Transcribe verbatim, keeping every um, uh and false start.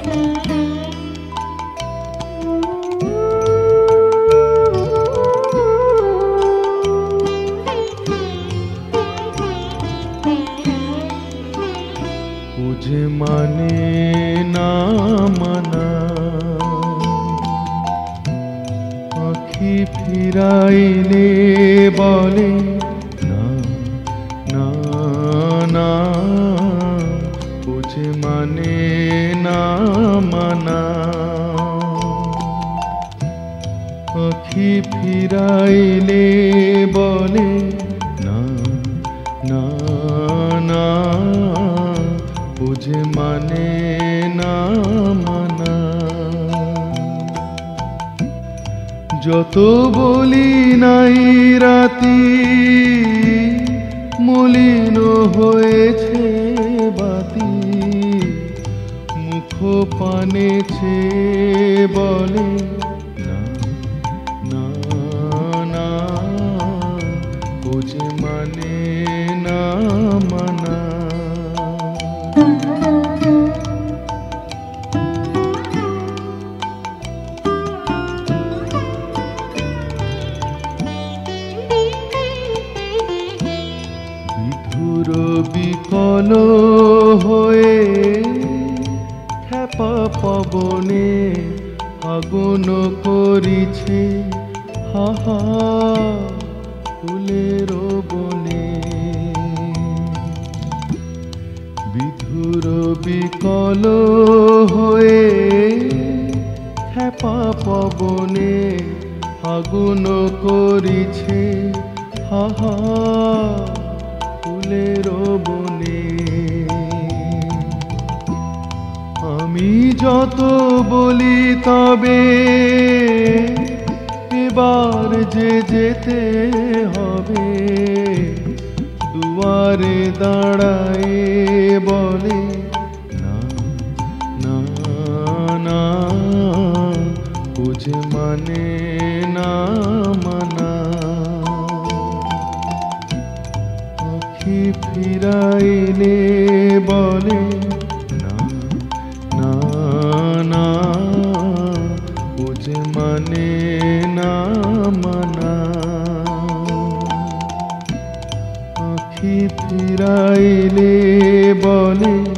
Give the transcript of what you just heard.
বুঝে মানে না মানা আখি ফিরাইলে বলে না না না বুঝে মানে না মানা আখি ফিরাইলে বলে না না না বুঝে মানে না মানা যত বলি নাই রাতি মলিন হয়েছে বাতি মুখ পানেছে বলে না না না বুঝে মানে না মানা বিধুর বিকল হয়ে খেপা পবনে আগুন করিছে হাহা ফুলের বনে বিধুর বিকল হয়ে খেপা পবনে আগুন করিছে হাহা ফুলের বনে আমি যত বলি তবে এবার যে যেতে হবে দুয়ারে দাঁড়ায় বলে না না না বুঝে মানে না মানা আখি ফিরাইলে বলে না না না বুঝে মানে না মানা আখি ফিরাইলে বলে